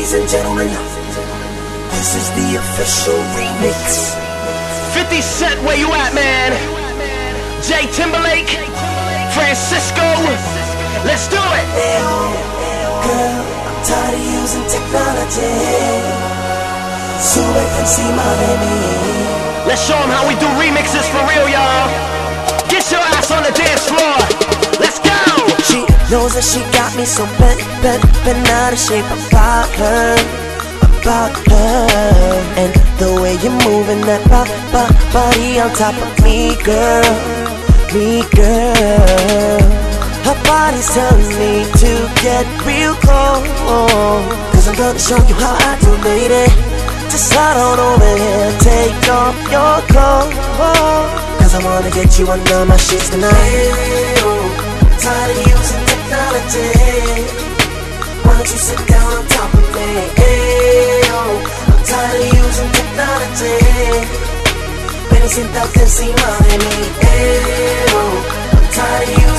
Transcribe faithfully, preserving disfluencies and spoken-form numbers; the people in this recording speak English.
Ladies and gentlemen, this is the official remix. fifty Cent, where you at, man? Jay Timberlake, Francisco, let's do it. Hey, girl, I'm tired of using technology. Sube encima de mí. Let's show them how we do remixes for real, y'all. Get your ass on the dance floor. Let's go. She knows that she got me so bent, bent, bent out of shape about her, about her. And the way you're moving that bo bo body on top of me, girl, me, girl. Her body's telling me to get real close, cause I'm gonna show you how I do, lady. Just slide on over here, take off your clothes, cause I wanna get you under my sheets tonight. Hey, oh, tired of using technology. Why don't you sit down on top of me? Hey, oh, I'm tired of using technology. Ven y siéntate encima de mí. Hey, oh, I'm tired of using